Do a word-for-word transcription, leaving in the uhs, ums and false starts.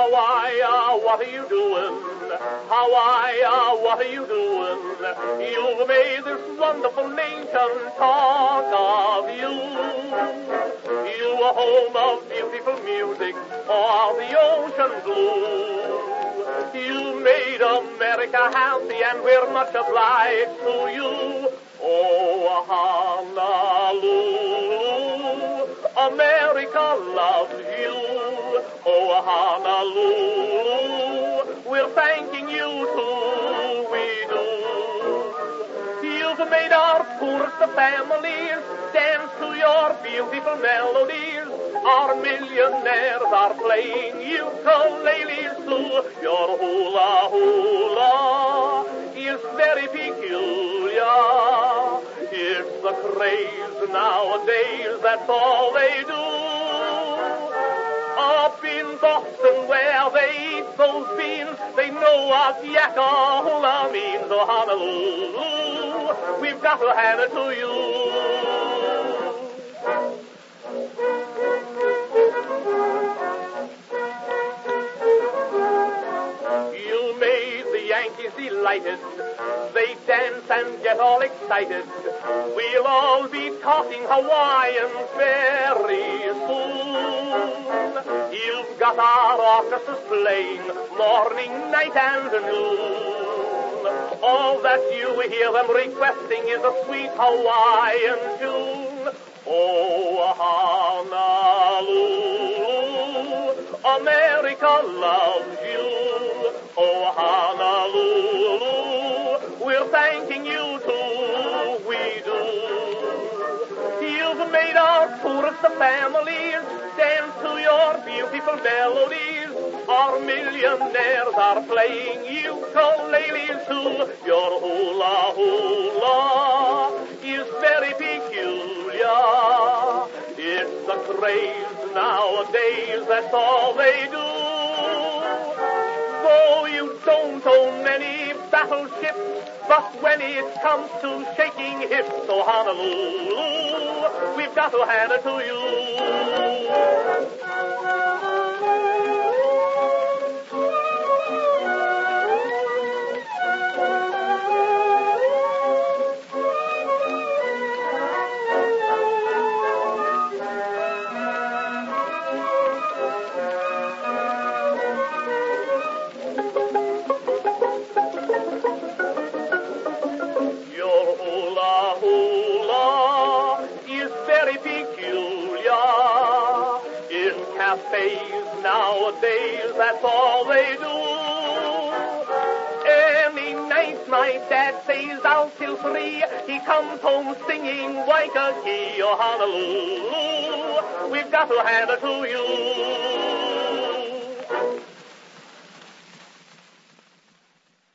Hawaii, what are you doing? Hawaii, what are you doing? You've made this wonderful nation talk of you. You are home of beautiful music, or the ocean blue. You made America happy, and we're much obliged to you. Oh, Honolulu, America loves you. Oh, Honolulu, we're thanking you too, we do. You've made our poorest families dance to your beautiful melodies. Our millionaires are playing ukuleles too. Your hula hula is very peculiar. It's the craze nowadays, that's all they do. Up in Boston where they eat those beans, they know what yakka hula means. Oh, Honolulu, we've got to hand it to you. You made the Yankees delighted. They dance and get all excited. We'll all be talking Hawaiian very soon. You've got our orchestras playing morning, night, and noon. All that you hear them requesting is a sweet Hawaiian tune. Oh, Honolulu, America loves you. Oh, Honolulu, we're thanking you too, we do. You've made our poorest families dance to your beautiful melodies. Our millionaires are playing ukuleles too. Your hula hula is very peculiar. It's the craze nowadays, that's all they do. Though you don't own many battleships, but when it comes to shaking hips, oh Honolulu, we've got to hand it to you. Cafes nowadays, that's all they do. Any night my dad stays out till three. He comes home singing Waikiki or Honolulu. We've got to hand it to you.